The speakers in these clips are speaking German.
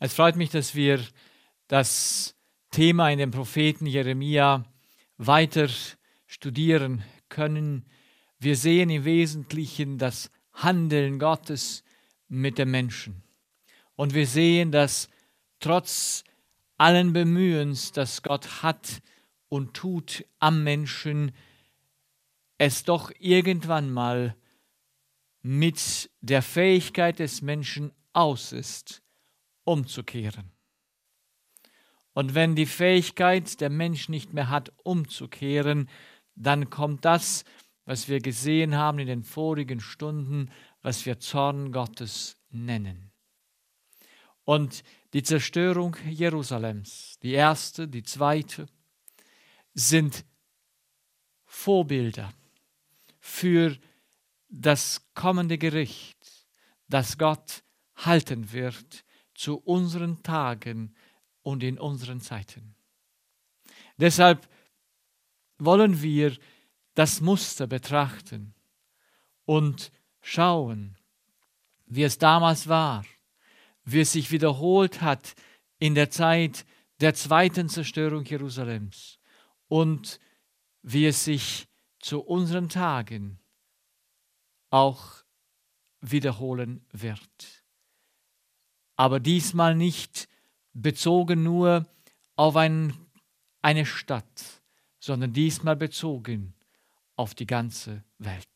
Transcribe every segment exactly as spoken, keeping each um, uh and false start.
Es freut mich, dass wir das Thema in dem Propheten Jeremia weiter studieren können. Wir sehen im Wesentlichen das Handeln Gottes mit dem Menschen. Und wir sehen, dass trotz allen Bemühens, das Gott hat und tut am Menschen, es doch irgendwann mal mit der Fähigkeit des Menschen aus ist, umzukehren. Und wenn die Fähigkeit der Mensch nicht mehr hat, umzukehren, dann kommt das, was wir gesehen haben in den vorigen Stunden, was wir Zorn Gottes nennen. Und die Zerstörung Jerusalems, die erste, die zweite, sind Vorbilder für das kommende Gericht, das Gott halten wird zu unseren Tagen und in unseren Zeiten. Deshalb wollen wir das Muster betrachten und schauen, wie es damals war, wie es sich wiederholt hat in der Zeit der zweiten Zerstörung Jerusalems und wie es sich zu unseren Tagen auch wiederholen wird. Aber diesmal nicht bezogen nur auf ein, eine Stadt, sondern diesmal bezogen auf die ganze Welt.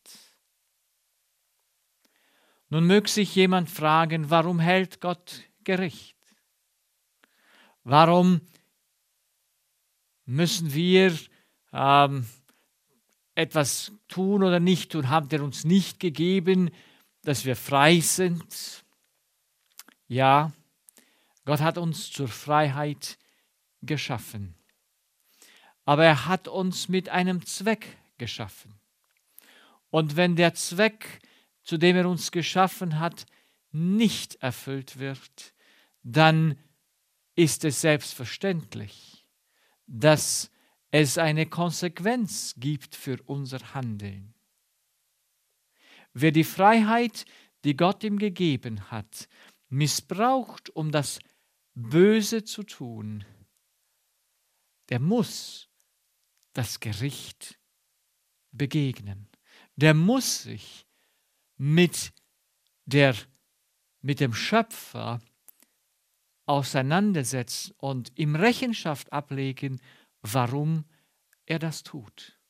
Nun möge sich jemand fragen, warum hält Gott Gericht? Warum müssen wir ähm, etwas tun oder nicht tun? Hat er uns nicht gegeben, dass wir frei sind? Ja, Gott hat uns zur Freiheit geschaffen. Aber er hat uns mit einem Zweck geschaffen. Und wenn der Zweck, zu dem er uns geschaffen hat, nicht erfüllt wird, dann ist es selbstverständlich, dass es eine Konsequenz gibt für unser Handeln. Wer die Freiheit, die Gott ihm gegeben hat, missbraucht, um das Böse zu tun, der muss das Gericht begegnen. Der muss sich mit, der, mit dem Schöpfer auseinandersetzen und ihm Rechenschaft ablegen, warum er das tut.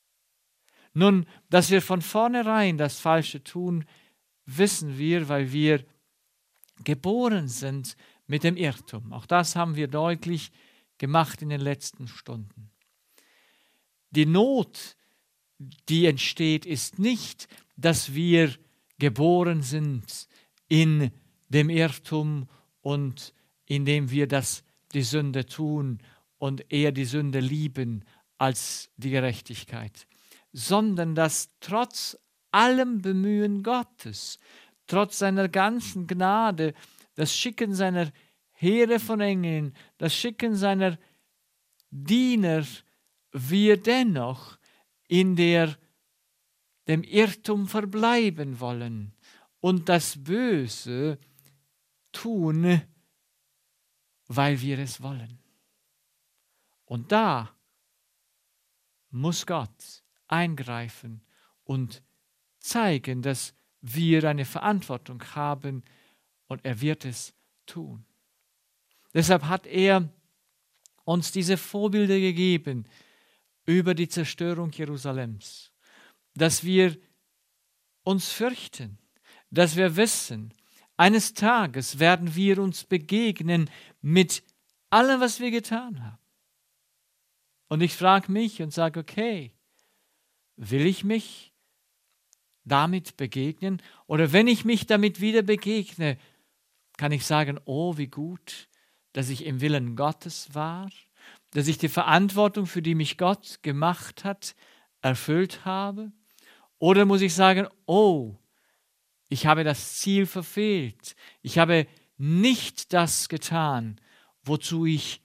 Nun, dass wir von vornherein das Falsche tun, wissen wir, weil wir geboren sind mit dem Irrtum. Auch das haben wir deutlich gemacht in den letzten Stunden. Die Not, die entsteht, ist nicht, dass wir geboren sind in dem Irrtum und indem wir das, die Sünde tun und eher die Sünde lieben als die Gerechtigkeit, sondern dass trotz allem Bemühen Gottes, trotz seiner ganzen Gnade, das Schicken seiner Heere von Engeln, das Schicken seiner Diener, wir dennoch in der, dem Irrtum verbleiben wollen und das Böse tun, weil wir es wollen. Und da muss Gott eingreifen und zeigen, dass wir eine Verantwortung haben und er wird es tun. Deshalb hat er uns diese Vorbilder gegeben über die Zerstörung Jerusalems, dass wir uns fürchten, dass wir wissen, eines Tages werden wir uns begegnen mit allem, was wir getan haben. Und ich frage mich und sage, okay, will ich mich damit begegnen? Oder wenn ich mich damit wieder begegne, kann ich sagen, oh, wie gut, dass ich im Willen Gottes war, dass ich die Verantwortung, für die mich Gott gemacht hat, erfüllt habe? Oder muss ich sagen, oh, ich habe das Ziel verfehlt. Ich habe nicht das getan, wozu ich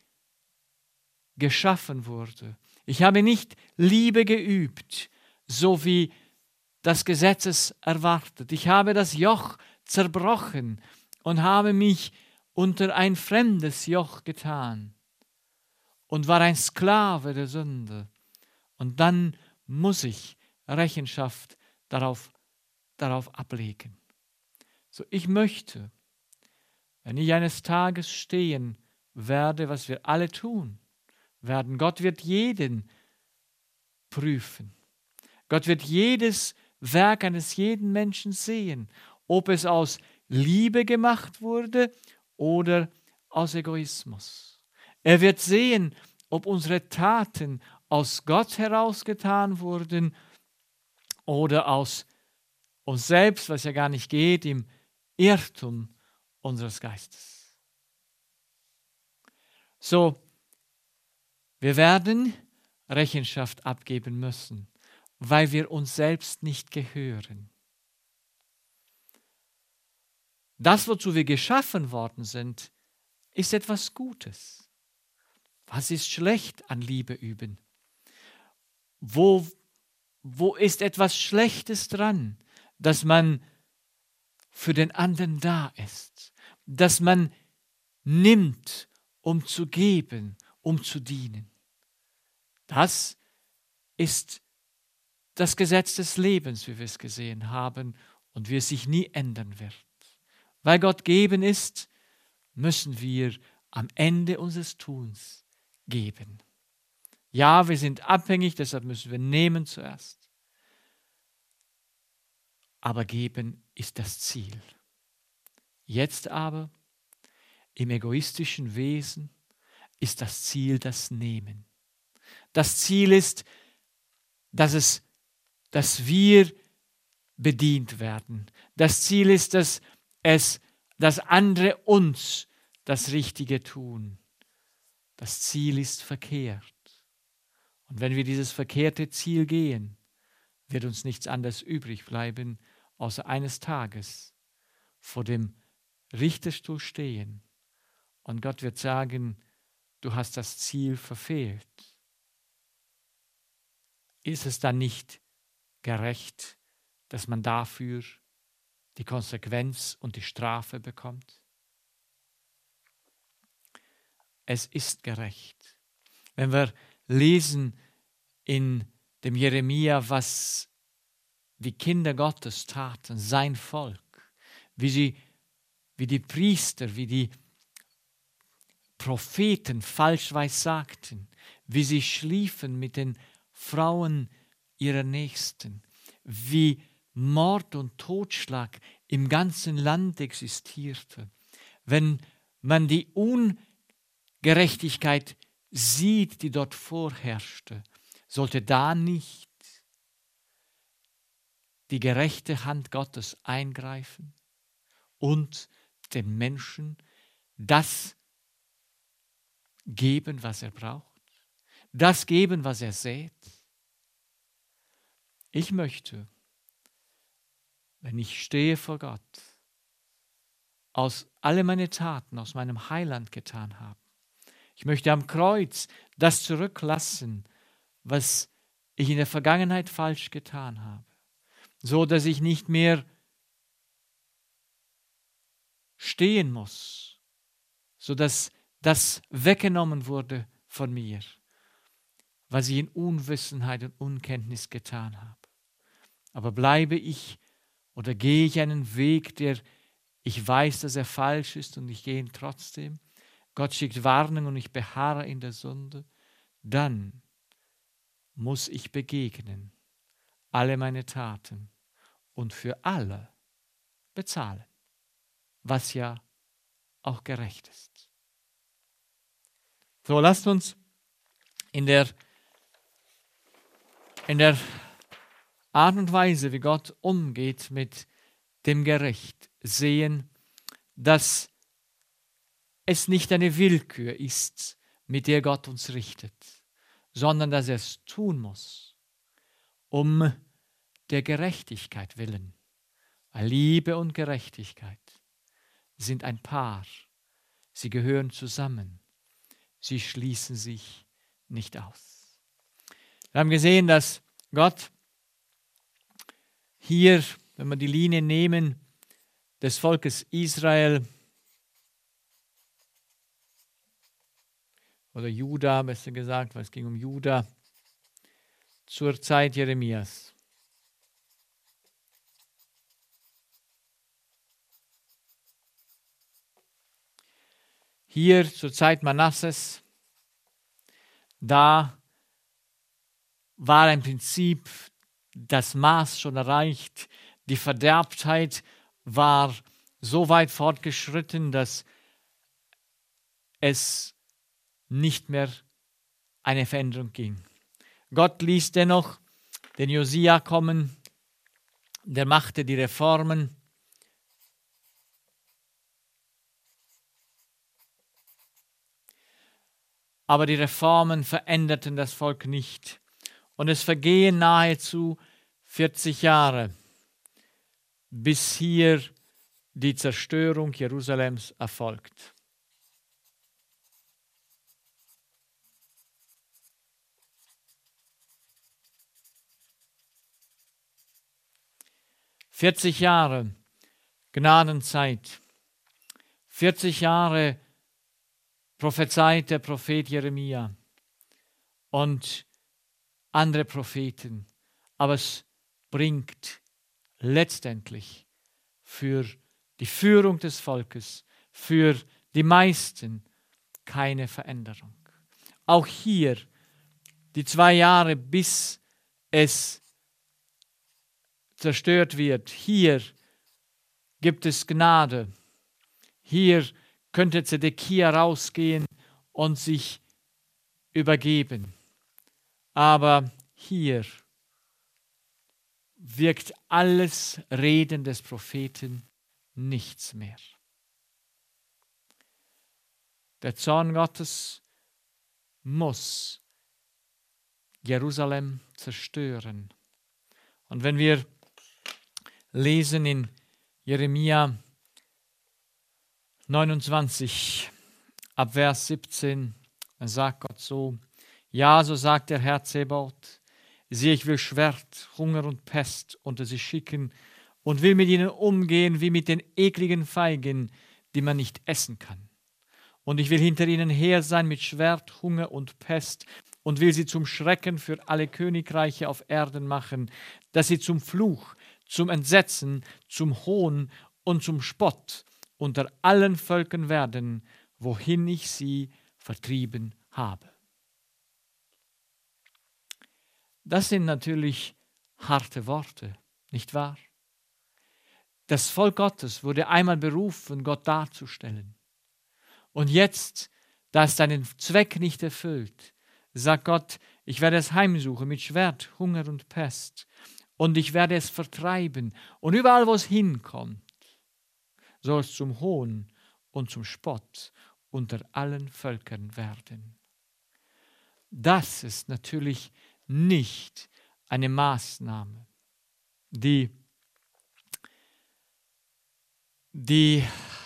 geschaffen wurde. Ich habe nicht Liebe geübt, so wie das Gesetz es erwartet. Ich habe das Joch zerbrochen und habe mich unter ein fremdes Joch getan und war ein Sklave der Sünde. Und dann muss ich Rechenschaft darauf, darauf ablegen. So, ich möchte, wenn ich eines Tages stehen werde, was wir alle tun werden, Gott wird jeden prüfen. Gott wird jedes Werk eines jeden Menschen sehen, ob es aus Liebe gemacht wurde oder aus Egoismus. Er wird sehen, ob unsere Taten aus Gott herausgetan wurden oder aus uns selbst, was ja gar nicht geht, im Irrtum unseres Geistes. So, wir werden Rechenschaft abgeben müssen, weil wir uns selbst nicht gehören. Das, wozu wir geschaffen worden sind, ist etwas Gutes. Was ist schlecht an Liebe üben? Wo, wo ist etwas Schlechtes dran, dass man für den anderen da ist, dass man nimmt, um zu geben, um zu dienen? Das ist das Gesetz des Lebens, wie wir es gesehen haben und wie es sich nie ändern wird. Weil Gott geben ist, müssen wir am Ende unseres Tuns geben. Ja, wir sind abhängig, deshalb müssen wir nehmen zuerst. Aber geben ist das Ziel. Jetzt aber, im egoistischen Wesen, ist das Ziel das Nehmen. Das Ziel ist, dass, es, dass wir bedient werden. Das Ziel ist, dass, es, dass andere uns das Richtige tun. Das Ziel ist verkehrt. Und wenn wir dieses verkehrte Ziel gehen, wird uns nichts anderes übrig bleiben, außer eines Tages vor dem Richterstuhl stehen. Und Gott wird sagen, du hast das Ziel verfehlt. Ist es dann nicht gerecht, dass man dafür die Konsequenz und die Strafe bekommt? Es ist gerecht. Wenn wir lesen in dem Jeremia, was die Kinder Gottes taten, sein Volk, wie sie, wie die Priester, wie die Propheten falsch weissagten, wie sie schliefen mit den Frauen ihrer Nächsten, wie Mord und Totschlag im ganzen Land existierte. Wenn man die Ungerechtigkeit sieht, die dort vorherrschte, sollte da nicht die gerechte Hand Gottes eingreifen und dem Menschen das geben, was er braucht, das geben, was er sät? Ich möchte, wenn ich stehe vor Gott, aus alle meine Taten aus meinem Heiland getan haben. Ich möchte am Kreuz das zurücklassen, was ich in der Vergangenheit falsch getan habe, so dass ich nicht mehr stehen muss, so dass das weggenommen wurde von mir, was ich in Unwissenheit und Unkenntnis getan habe. Aber bleibe ich oder gehe ich einen Weg, der ich weiß, dass er falsch ist und ich gehe ihn trotzdem, Gott schickt Warnung und ich beharre in der Sünde, dann muss ich begegnen, alle meine Taten und für alle bezahlen, was ja auch gerecht ist. So, lasst uns in der, in der Art und Weise, wie Gott umgeht mit dem Gericht, sehen, dass es nicht eine Willkür ist, mit der Gott uns richtet, sondern dass er es tun muss, um der Gerechtigkeit willen. Weil Liebe und Gerechtigkeit sind ein Paar. Sie gehören zusammen. Sie schließen sich nicht aus. Wir haben gesehen, dass Gott hier, wenn wir die Linie nehmen, des Volkes Israel oder Juda, besser gesagt, weil es ging um Juda, zur Zeit Jeremias. Hier zur Zeit Manasses, da war im Prinzip das Maß schon erreicht. Die Verderbtheit war so weit fortgeschritten, dass es nicht mehr eine Veränderung ging. Gott ließ dennoch den Josia kommen, der machte die Reformen. Aber die Reformen veränderten das Volk nicht. Und es vergehen nahezu vierzig Jahre, bis hier die Zerstörung Jerusalems erfolgt. vierzig Jahre Gnadenzeit, vierzig Jahre prophezeit der Prophet Jeremia und andere Propheten, aber es bringt letztendlich für die Führung des Volkes, für die meisten keine Veränderung. Auch hier, die zwei Jahre, bis es zerstört wird, hier gibt es Gnade. Hier könnte Zedekia rausgehen und sich übergeben. Aber hier wirkt alles Reden des Propheten nichts mehr. Der Zorn Gottes muss Jerusalem zerstören. Und wenn wir lesen in Jeremia neunundzwanzig, ab Vers siebzehn, dann sagt Gott so: Ja, so sagt der Herr Zebaoth, siehe, ich will Schwert, Hunger und Pest unter sie schicken und will mit ihnen umgehen wie mit den ekligen Feigen, die man nicht essen kann. Und ich will hinter ihnen her sein mit Schwert, Hunger und Pest und will sie zum Schrecken für alle Königreiche auf Erden machen, dass sie zum Fluch, zum Entsetzen, zum Hohn und zum Spott unter allen Völkern werden, wohin ich sie vertrieben habe. Das sind natürlich harte Worte, nicht wahr? Das Volk Gottes wurde einmal berufen, Gott darzustellen. Und jetzt, da es seinen Zweck nicht erfüllt, sagt Gott, ich werde es heimsuchen mit Schwert, Hunger und Pest. Und ich werde es vertreiben. Und überall, wo es hinkommt, soll es zum Hohn und zum Spott unter allen Völkern werden. Das ist natürlich nicht eine Maßnahme, die, die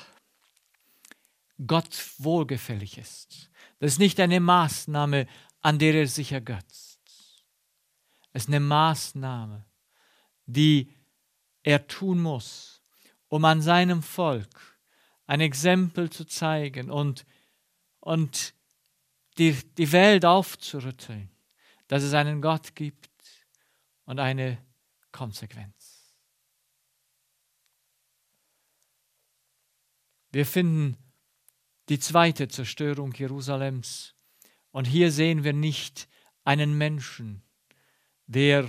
Gott wohlgefällig ist. Das ist nicht eine Maßnahme, an der er sich ergötzt. Es ist eine Maßnahme, die er tun muss, um an seinem Volk ein Exempel zu zeigen und, und die, die Welt aufzurütteln, dass es einen Gott gibt und eine Konsequenz. Wir finden die zweite Zerstörung Jerusalems und hier sehen wir nicht einen Menschen, der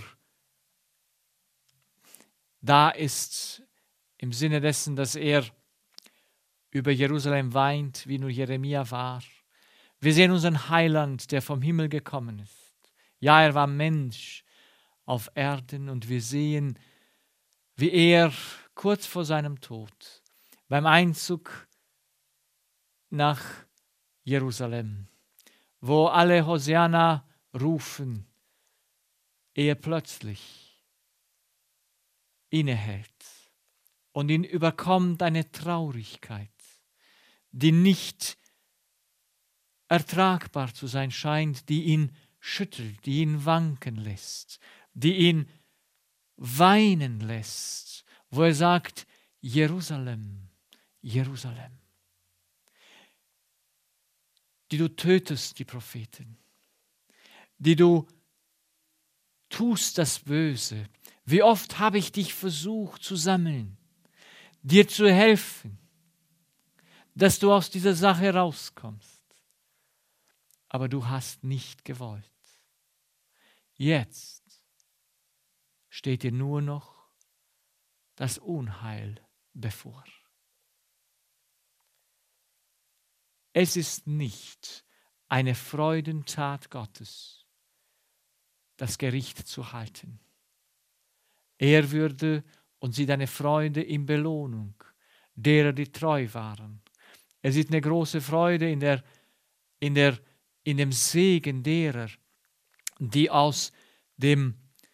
da ist im Sinne dessen, dass er über Jerusalem weint, wie nur Jeremia war. Wir sehen unseren Heiland, der vom Himmel gekommen ist. Ja, er war Mensch auf Erden und wir sehen, wie er kurz vor seinem Tod beim Einzug nach Jerusalem, wo alle Hosianna rufen, er plötzlich innehält und ihn überkommt eine Traurigkeit, die nicht ertragbar zu sein scheint, die ihn schüttelt, die ihn wanken lässt, die ihn weinen lässt, wo er sagt, Jerusalem, Jerusalem. die du tötest, die Propheten, die du tust das Böse. Wie oft habe ich dich versucht zu sammeln, dir zu helfen, dass du aus dieser Sache rauskommst. Aber du hast nicht gewollt. Jetzt steht dir nur noch das Unheil bevor. Es ist nicht eine Freudentat Gottes, das Gericht zu halten. Er würde und sieht eine Freude in Belohnung derer, die treu waren. Er sieht eine große Freude in, der, in, der, in dem Segen derer, die aus, dem,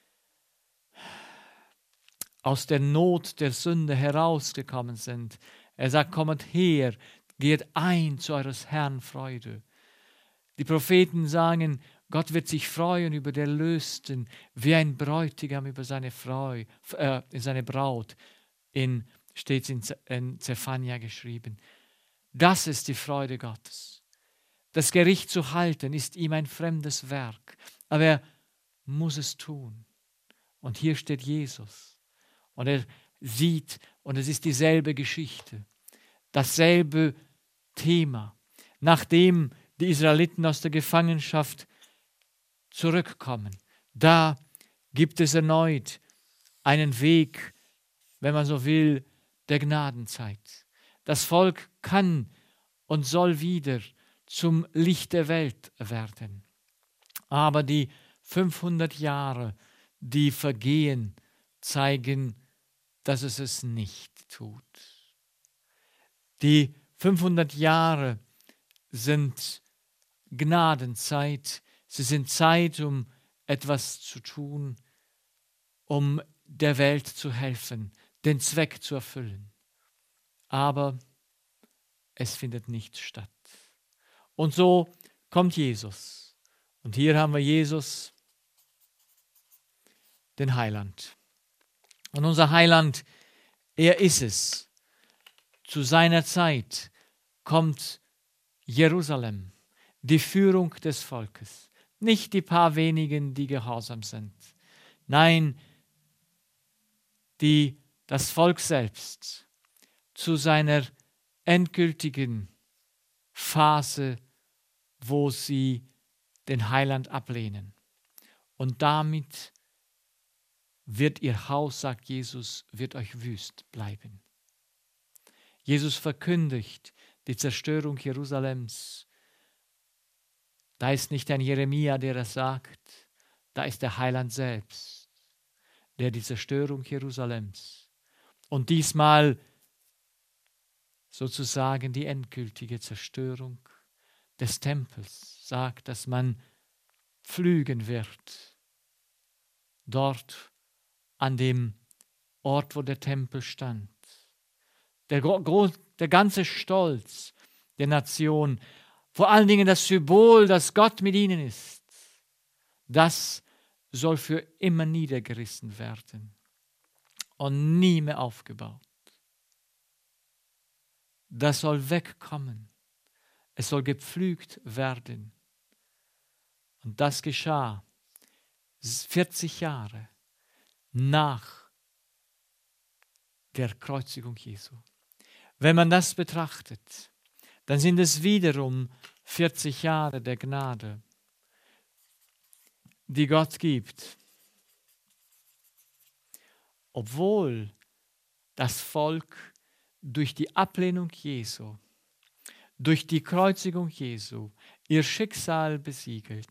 aus der Not der Sünde herausgekommen sind. Er sagt, kommt her, geht ein zu eures Herrn Freude. Die Propheten sagen, Gott wird sich freuen über den Erlösten, wie ein Bräutigam über seine, Freu, äh, seine Braut, in, steht in, in Zephania geschrieben. Das ist die Freude Gottes. Das Gericht zu halten ist ihm ein fremdes Werk, aber er muss es tun. Und hier steht Jesus und er sieht, und es ist dieselbe Geschichte, dasselbe Thema. Nachdem die Israeliten aus der Gefangenschaft zurückkommen, da gibt es erneut einen Weg, wenn man so will, der Gnadenzeit. Das Volk kann und soll wieder zum Licht der Welt werden. Aber die fünfhundert Jahre, die vergehen, zeigen, dass es es nicht tut. Die fünfhundert Jahre sind Gnadenzeit. Sie sind Zeit, um etwas zu tun, um der Welt zu helfen, den Zweck zu erfüllen. Aber es findet nicht statt. Und so kommt Jesus. Und hier haben wir Jesus, den Heiland. Und unser Heiland, er ist es. Zu seiner Zeit kommt Jerusalem, die Führung des Volkes. Nicht die paar wenigen, die gehorsam sind. Nein, die, das Volk selbst zu seiner endgültigen Phase, wo sie den Heiland ablehnen. Und damit wird ihr Haus, sagt Jesus, wird euch wüst bleiben. Jesus verkündigt die Zerstörung Jerusalems. Da ist nicht ein Jeremia, der das sagt, da ist der Heiland selbst, der die Zerstörung Jerusalems und diesmal sozusagen die endgültige Zerstörung des Tempels sagt, dass man pflügen wird, dort an dem Ort, wo der Tempel stand. Der, der ganze Stolz der Nation, vor allen Dingen das Symbol, dass Gott mit ihnen ist, das soll für immer niedergerissen werden und nie mehr aufgebaut. Das soll wegkommen. Es soll gepflügt werden. Und das geschah vierzig Jahre nach der Kreuzigung Jesu. Wenn man das betrachtet, dann sind es wiederum vierzig Jahre der Gnade, die Gott gibt. Obwohl das Volk durch die Ablehnung Jesu, durch die Kreuzigung Jesu, ihr Schicksal besiegelt.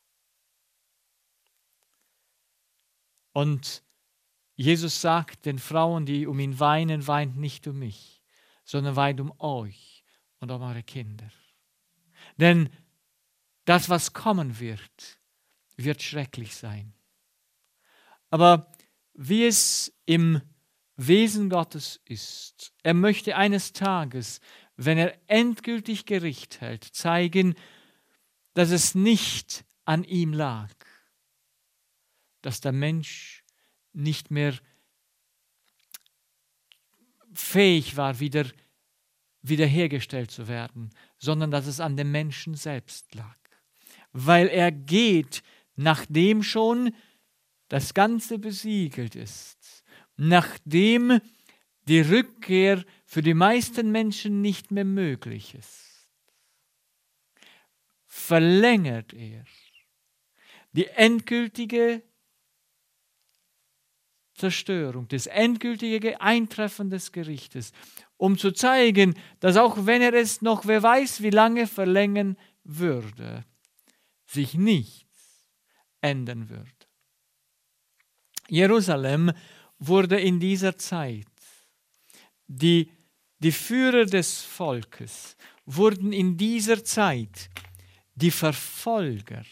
Und Jesus sagt den Frauen, die um ihn weinen, weint nicht um mich, sondern weint um euch und um eure Kinder. Denn das, was kommen wird, wird schrecklich sein. Aber wie es im Wesen Gottes ist, er möchte eines Tages, wenn er endgültig Gericht hält, zeigen, dass es nicht an ihm lag, dass der Mensch nicht mehr fähig war, wieder wiederhergestellt zu werden, sondern dass es an dem Menschen selbst lag. Weil er geht, nachdem schon das Ganze besiegelt ist, nachdem die Rückkehr für die meisten Menschen nicht mehr möglich ist, verlängert er die endgültige Zerstörung, das endgültige Eintreffen des Gerichtes, um zu zeigen, dass auch wenn er es noch, wer weiß, wie lange verlängern würde, sich nichts ändern würde. Jerusalem wurde in dieser Zeit, die, die Führer des Volkes wurden in dieser Zeit die Verfolger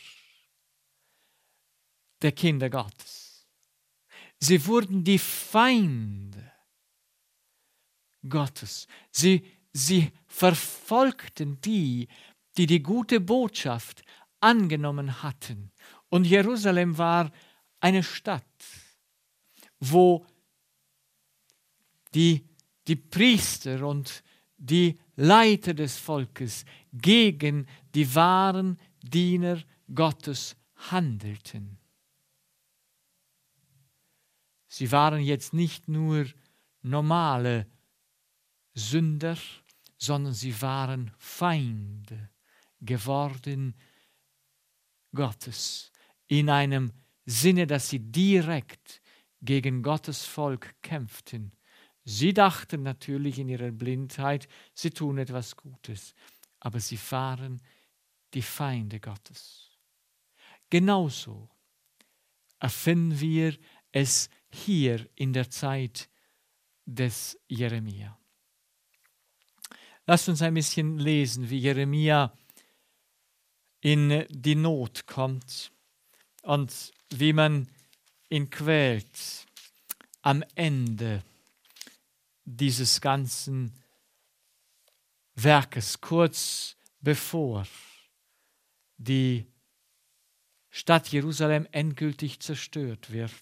der Kinder Gottes. Sie wurden die Feinde Gottes. Sie, sie verfolgten die, die die gute Botschaft angenommen hatten. Und Jerusalem war eine Stadt, wo die, die Priester und die Leiter des Volkes gegen die wahren Diener Gottes handelten. Sie waren jetzt nicht nur normale Sünder, sondern sie waren Feinde geworden Gottes, in einem Sinne, dass sie direkt gegen Gottes Volk kämpften. Sie dachten natürlich in ihrer Blindheit, sie tun etwas Gutes, aber sie waren die Feinde Gottes. Genauso erfinden wir es hier in der Zeit des Jeremia. Lasst uns ein bisschen lesen, wie Jeremia in die Not kommt und wie man ihn quält am Ende dieses ganzen Werkes, kurz bevor die Stadt Jerusalem endgültig zerstört wird.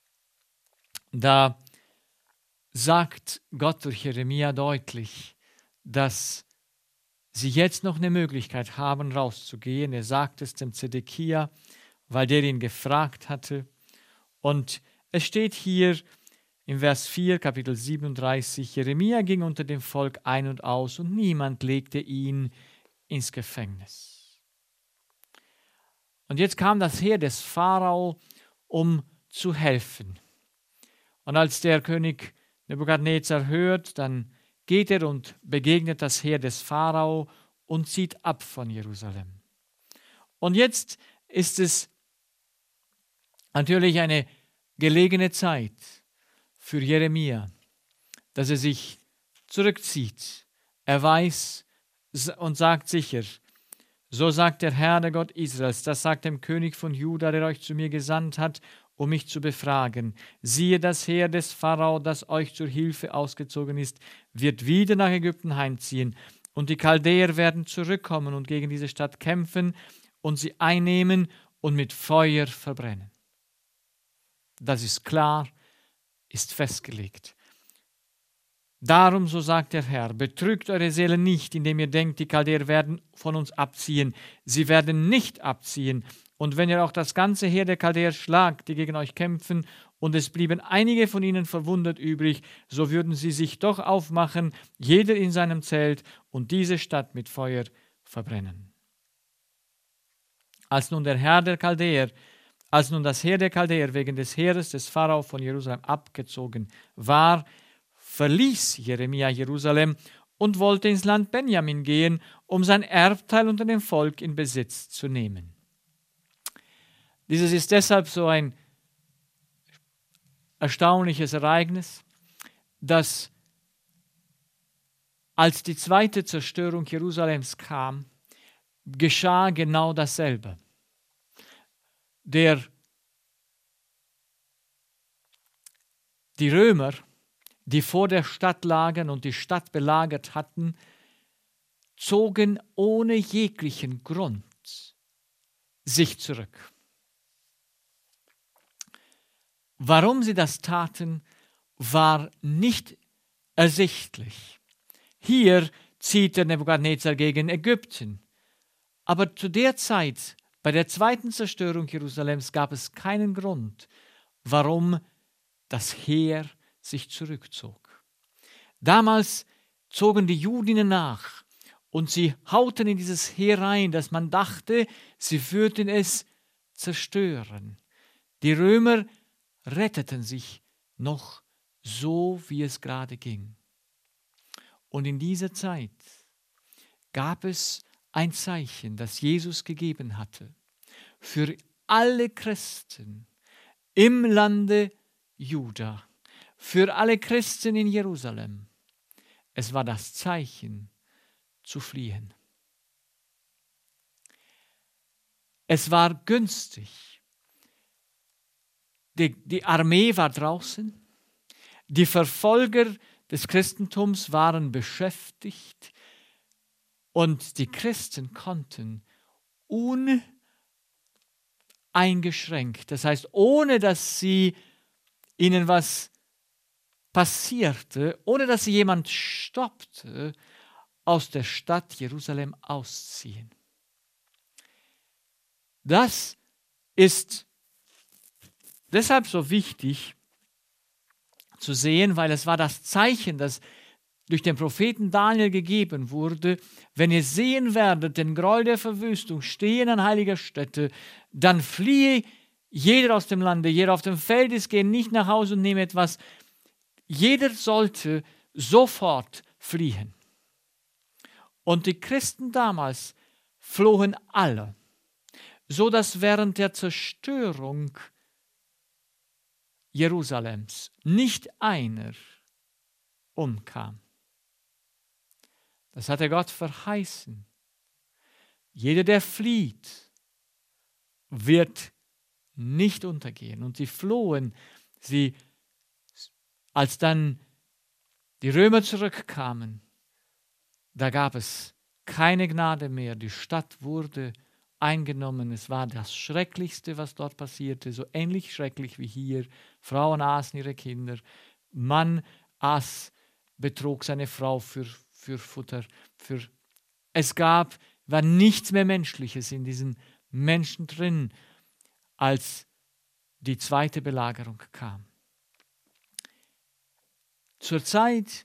Da sagt Gott durch Jeremia deutlich, dass sie jetzt noch eine Möglichkeit haben, rauszugehen. Er sagt es dem Zedekia, weil der ihn gefragt hatte. Und es steht hier im Vers vier, Kapitel siebenunddreißig, Jeremia ging unter dem Volk ein und aus und niemand legte ihn ins Gefängnis. Und jetzt kam das Heer des Pharao, um zu helfen. Und als der König Nebukadnezar hört, dann geht er und begegnet das Heer des Pharao und zieht ab von Jerusalem. Und jetzt ist es natürlich eine gelegene Zeit für Jeremia, dass er sich zurückzieht. Er weiß und sagt sicher, so sagt der Herr, der Gott Israels, das sagt dem König von Juda, der euch zu mir gesandt hat, um mich zu befragen. Siehe, das Heer des Pharao, das euch zur Hilfe ausgezogen ist, wird wieder nach Ägypten heimziehen. Und die Chaldäer werden zurückkommen und gegen diese Stadt kämpfen und sie einnehmen und mit Feuer verbrennen. Das ist klar, ist festgelegt. Darum, so sagt der Herr, betrügt eure Seelen nicht, indem ihr denkt, die Chaldäer werden von uns abziehen. Sie werden nicht abziehen. Und wenn ihr auch das ganze Heer der Chaldäer schlagt, die gegen euch kämpfen, und es blieben einige von ihnen verwundet übrig, so würden sie sich doch aufmachen, jeder in seinem Zelt, und diese Stadt mit Feuer verbrennen. Als nun der Herr der Chaldäer, als nun das Heer der Chaldäer wegen des Heeres des Pharao von Jerusalem abgezogen war, verließ Jeremia Jerusalem und wollte ins Land Benjamin gehen, um sein Erbteil unter dem Volk in Besitz zu nehmen. Dieses ist deshalb so ein erstaunliches Ereignis, dass als die zweite Zerstörung Jerusalems kam, geschah genau dasselbe. Der, die Römer, die vor der Stadt lagen und die Stadt belagert hatten, zogen ohne jeglichen Grund sich zurück. Warum sie das taten, war nicht ersichtlich. Hier zieht der Nebukadnezar gegen Ägypten. Aber zu der Zeit, bei der zweiten Zerstörung Jerusalems, gab es keinen Grund, warum das Heer sich zurückzog. Damals zogen die Juden nach und sie hauten in dieses Heer rein, dass man dachte, sie würden es zerstören. Die Römer retteten sich noch so, wie es gerade ging. Und in dieser Zeit gab es ein Zeichen, das Jesus gegeben hatte, für alle Christen im Lande Juda, für alle Christen in Jerusalem. Es war das Zeichen, zu fliehen. Es war günstig. Die, die Armee war draußen. Die Verfolger des Christentums waren beschäftigt. Und die Christen konnten uneingeschränkt, das heißt, ohne dass sie ihnen was passierte, ohne dass sie jemand stoppte, aus der Stadt Jerusalem ausziehen. Das ist deshalb so wichtig zu sehen, weil es war das Zeichen, das durch den Propheten Daniel gegeben wurde: Wenn ihr sehen werdet den Gräuel der Verwüstung stehen an heiliger Stätte, dann fliehe jeder aus dem Lande, jeder auf dem Feld ist, gehe nicht nach Hause und nehme etwas. Jeder sollte sofort fliehen. Und die Christen damals flohen alle, so dass während der Zerstörung Jerusalems nicht einer umkam. Das hatte Gott verheißen. Jeder, der flieht, wird nicht untergehen. Und sie flohen, sie, als dann die Römer zurückkamen, da gab es keine Gnade mehr. Die Stadt wurde eingenommen. Es war das Schrecklichste, was dort passierte, so ähnlich schrecklich wie hier. Frauen aßen ihre Kinder, Mann aß, betrog seine Frau für, für Futter. Für es gab, war nichts mehr Menschliches in diesen Menschen drin, als die zweite Belagerung kam. Zur Zeit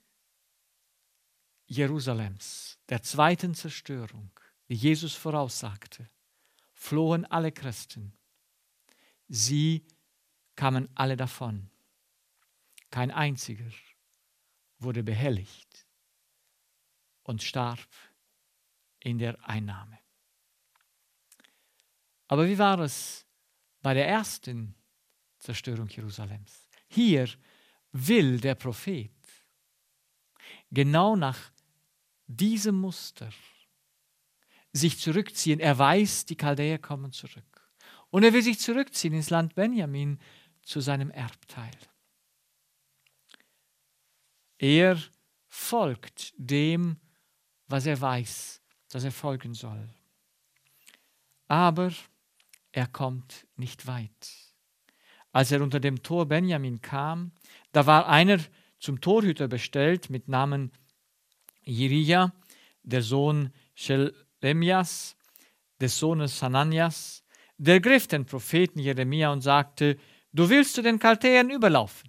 Jerusalems, der zweiten Zerstörung, die Jesus voraussagte, flohen alle Christen. Sie kamen alle davon. Kein einziger wurde behelligt und starb in der Einnahme. Aber wie war es bei der ersten Zerstörung Jerusalems? Hier will der Prophet genau nach diesem Muster sich zurückziehen. Er weiß, die Chaldäer kommen zurück. Und er will sich zurückziehen ins Land Benjamin zu seinem Erbteil. Er folgt dem, was er weiß, dass er folgen soll. Aber er kommt nicht weit. Als er unter dem Tor Benjamin kam, da war einer zum Torhüter bestellt mit Namen Jerija, der Sohn Schelemias, des Sohnes Hananias. Der griff den Propheten Jeremia und sagte: Du willst zu den Chaldäern überlaufen.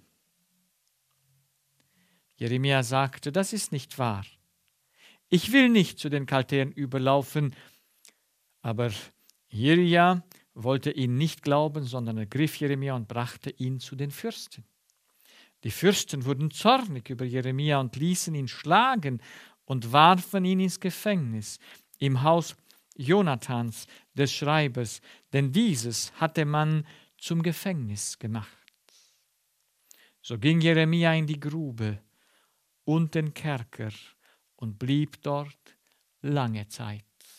Jeremia sagte: Das ist nicht wahr. Ich will nicht zu den Chaldäern überlaufen. Aber Jeremia wollte ihn nicht glauben, sondern er griff Jeremia und brachte ihn zu den Fürsten. Die Fürsten wurden zornig über Jeremia und ließen ihn schlagen und warfen ihn ins Gefängnis im Haus Jonathans, des Schreibers, denn dieses hatte man zum Gefängnis gemacht. So ging Jeremia in die Grube und den Kerker und blieb dort lange Zeit.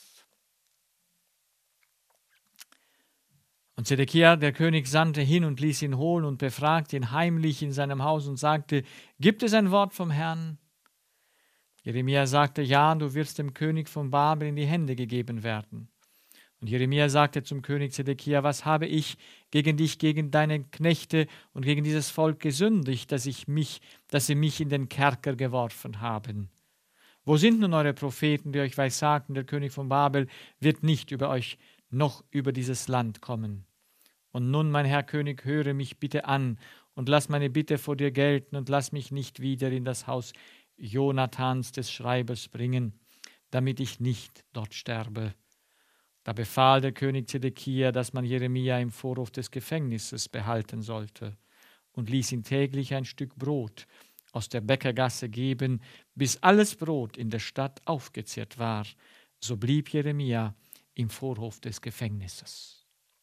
Und Zedekia, der König, sandte hin und ließ ihn holen und befragte ihn heimlich in seinem Haus und sagte: Gibt es ein Wort vom Herrn? Jeremia sagte: Ja, du wirst dem König von Babel in die Hände gegeben werden. Und Jeremia sagte zum König Zedekia: Was habe ich gegen dich, gegen deine Knechte und gegen dieses Volk gesündigt, dass ich mich, dass sie mich in den Kerker geworfen haben? Wo sind nun eure Propheten, die euch weissagten, der König von Babel wird nicht über euch noch über dieses Land kommen? Und nun, mein Herr König, höre mich bitte an und lass meine Bitte vor dir gelten und lass mich nicht wieder in das Haus Jonathans des Schreibers bringen, damit ich nicht dort sterbe. Da befahl der König Zedekia, dass man Jeremia im Vorhof des Gefängnisses behalten sollte und ließ ihn täglich ein Stück Brot aus der Bäckergasse geben, bis alles Brot in der Stadt aufgezehrt war. So blieb Jeremia im Vorhof des Gefängnisses.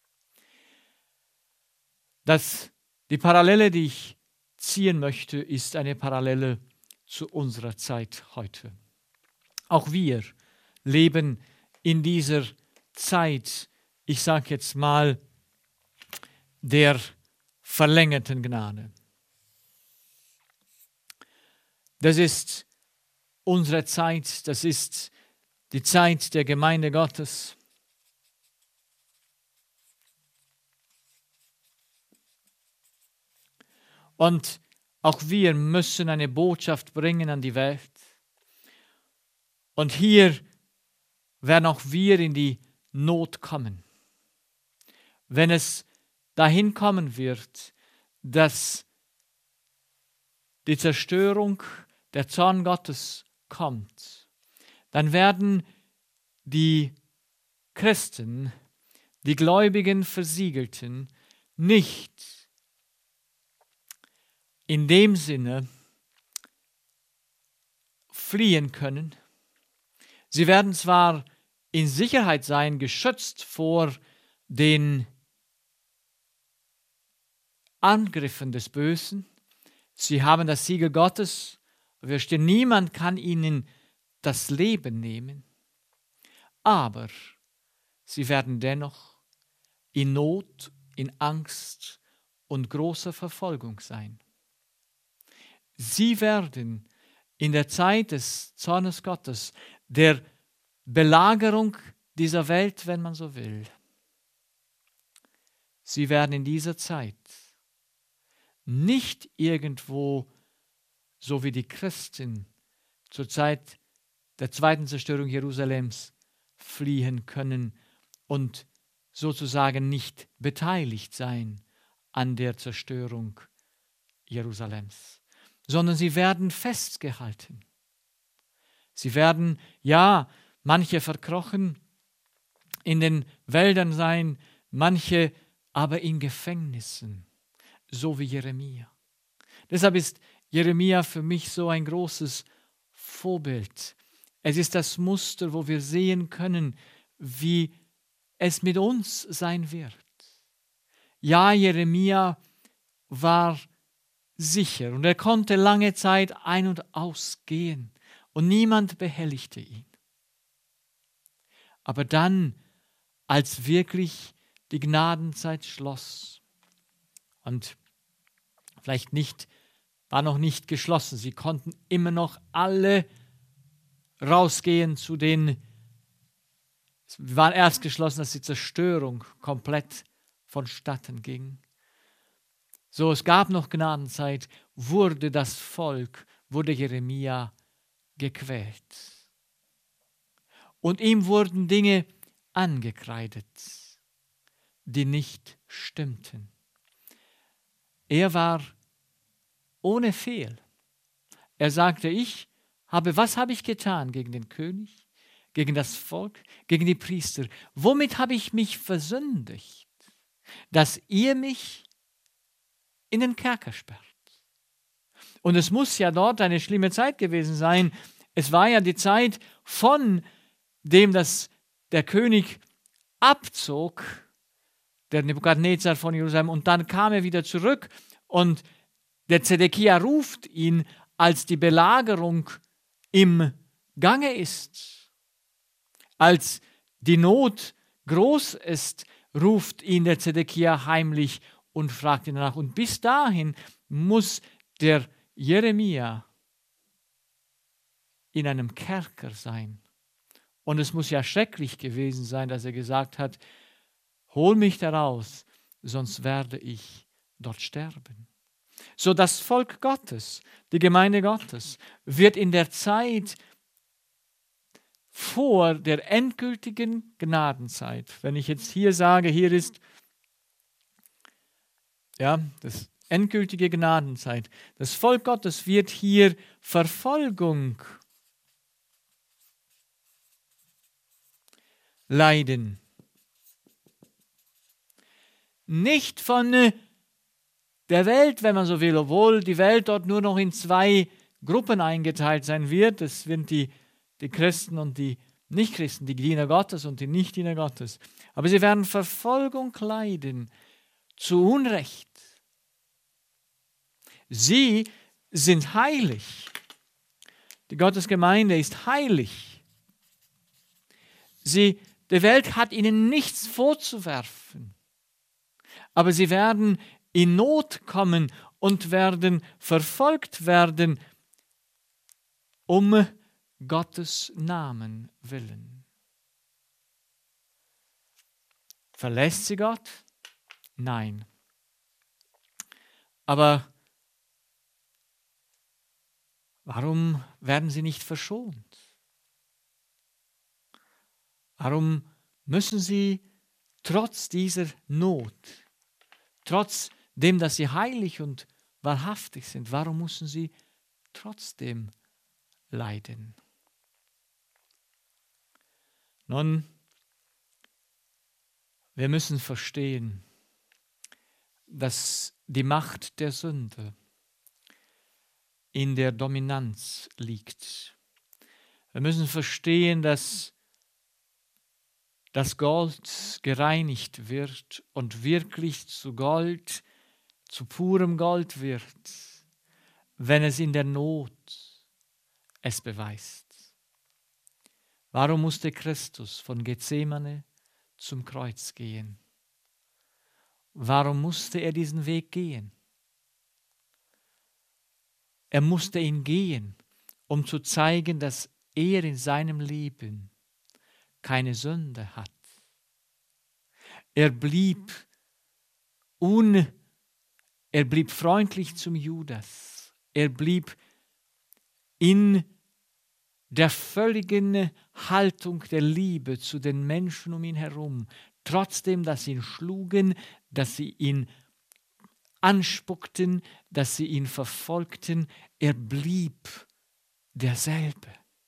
Das, die Parallele, die ich ziehen möchte, ist eine Parallele zu unserer Zeit heute. Auch wir leben in dieser Zeit, ich sage jetzt mal, der verlängerten Gnade. Das ist unsere Zeit, das ist die Zeit der Gemeinde Gottes. Und auch wir müssen eine Botschaft bringen an die Welt. Und hier werden auch wir in die Not kommen. Wenn es dahin kommen wird, dass die Zerstörung, der Zorn Gottes kommt, dann werden die Christen, die gläubigen Versiegelten, nicht in dem Sinne fliehen können. Sie werden zwar in Sicherheit sein, geschützt vor den Angriffen des Bösen. Sie haben das Siegel Gottes. Wir stehen, niemand kann ihnen das Leben nehmen. Aber sie werden dennoch in Not, in Angst und großer Verfolgung sein. Sie werden in der Zeit des Zornes Gottes, der Belagerung dieser Welt, wenn man so will, sie werden in dieser Zeit nicht irgendwo, so wie die Christen zur Zeit der zweiten Zerstörung Jerusalems, fliehen können und sozusagen nicht beteiligt sein an der Zerstörung Jerusalems, sondern sie werden festgehalten. Sie werden, ja, manche verkrochen in den Wäldern sein, manche aber in Gefängnissen, so wie Jeremia. Deshalb ist Jeremia für mich so ein großes Vorbild. Es ist das Muster, wo wir sehen können, wie es mit uns sein wird. Ja, Jeremia war sicher und er konnte lange Zeit ein- und ausgehen und niemand behelligte ihn. Aber dann, als wirklich die Gnadenzeit schloss und vielleicht nicht, war noch nicht geschlossen, sie konnten immer noch alle rausgehen zu den, es war erst geschlossen, dass die Zerstörung komplett vonstatten ging. So, es gab noch Gnadenzeit, wurde das Volk, wurde Jeremia gequält. Und ihm wurden Dinge angekreidet, die nicht stimmten. Er war ohne Fehl. Er sagte, ich habe, was habe ich getan gegen den König, gegen das Volk, gegen die Priester? Womit habe ich mich versündigt, dass ihr mich in den Kerker sperrt? Und es muss ja dort eine schlimme Zeit gewesen sein. Es war ja die Zeit von dem, dass der König abzog, der Nebukadnezar von Jerusalem, und dann kam er wieder zurück und der Zedekia ruft ihn, als die Belagerung im Gange ist. Als die Not groß ist, ruft ihn der Zedekia heimlich und fragt ihn danach. Und bis dahin muss der Jeremia in einem Kerker sein. Und es muss ja schrecklich gewesen sein, dass er gesagt hat, hol mich daraus, sonst werde ich dort sterben. So das Volk Gottes, die Gemeinde Gottes, wird in der Zeit vor der endgültigen Gnadenzeit. Wenn ich jetzt hier sage, hier ist ja, das endgültige Gnadenzeit. Das Volk Gottes wird hier Verfolgung leiden. Nicht von der Welt, wenn man so will, obwohl die Welt dort nur noch in zwei Gruppen eingeteilt sein wird. Das sind die, die Christen und die Nichtchristen, die Diener Gottes und die Nichtdiener Gottes. Aber sie werden Verfolgung leiden, zu Unrecht. Sie sind heilig. Die Gottesgemeinde ist heilig. Sie, die Welt hat ihnen nichts vorzuwerfen. Aber sie werden in Not kommen und werden verfolgt werden, um Gottes Namen willen. Verlässt sie Gott? Nein. Aber warum werden sie nicht verschont? Warum müssen sie trotz dieser Not, trotz dem, dass sie heilig und wahrhaftig sind, warum müssen sie trotzdem leiden? Nun, wir müssen verstehen, dass die Macht der Sünde in der Dominanz liegt. Wir müssen verstehen, dass das Gold gereinigt wird und wirklich zu Gold, zu purem Gold wird, wenn es in der Not es beweist. Warum musste Christus von Gethsemane zum Kreuz gehen? Warum musste er diesen Weg gehen? Er musste ihn gehen, um zu zeigen, dass er in seinem Leben keine Sünde hat. Er blieb un, er blieb freundlich zum Judas. Er blieb in der völligen Haltung der Liebe zu den Menschen um ihn herum, trotzdem, dass sie ihn schlugen, dass sie ihn anspuckten, dass sie ihn verfolgten. Er blieb derselbe.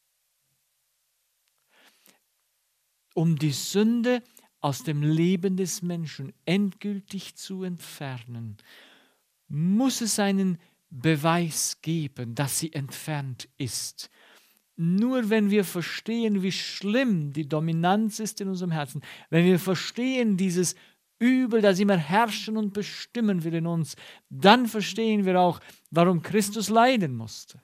Um die Sünde aus dem Leben des Menschen endgültig zu entfernen, muss es einen Beweis geben, dass sie entfernt ist. Nur wenn wir verstehen, wie schlimm die Dominanz ist in unserem Herzen, wenn wir verstehen dieses Übel, das immer herrschen und bestimmen will in uns, dann verstehen wir auch, warum Christus leiden musste.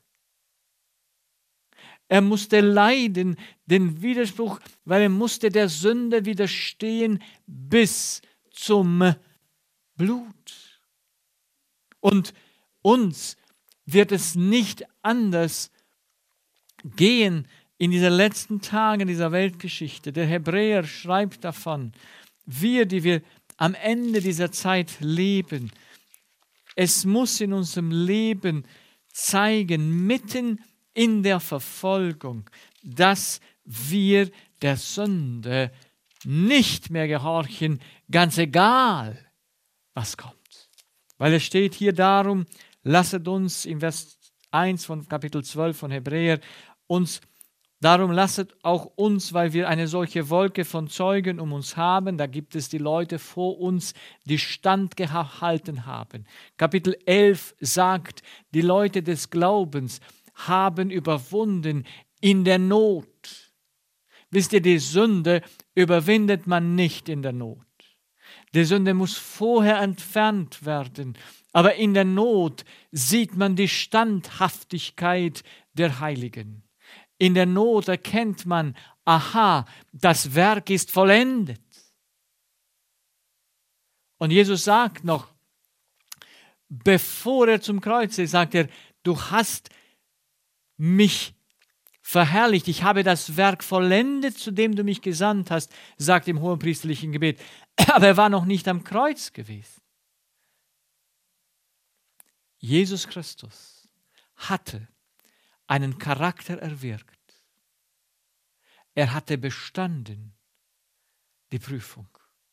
Er musste leiden, den Widerspruch, weil er musste der Sünde widerstehen bis zum Blut. Und uns wird es nicht anders gehen in diesen letzten Tagen dieser Weltgeschichte. Der Hebräer schreibt davon, wir, die wir am Ende dieser Zeit leben, es muss in unserem Leben zeigen, mitten in der Verfolgung, dass wir der Sünde nicht mehr gehorchen, ganz egal, was kommt. Weil es steht hier darum, lasset uns im Vers eins von Kapitel zwölf von Hebräer uns Darum lasset auch uns, weil wir eine solche Wolke von Zeugen um uns haben, da gibt es die Leute vor uns, die Stand gehalten haben. Kapitel elf sagt, die Leute des Glaubens haben überwunden in der Not. Wisst ihr, die Sünde überwindet man nicht in der Not. Die Sünde muss vorher entfernt werden, aber in der Not sieht man die Standhaftigkeit der Heiligen. In der Not erkennt man, aha, das Werk ist vollendet. Und Jesus sagt noch, bevor er zum Kreuz ist, sagt er, du hast mich verherrlicht, ich habe das Werk vollendet, zu dem du mich gesandt hast, sagt im hohenpriesterlichen Gebet. Aber er war noch nicht am Kreuz gewesen. Jesus Christus hatte einen Charakter erwirkt. Er hatte bestanden, die Prüfung.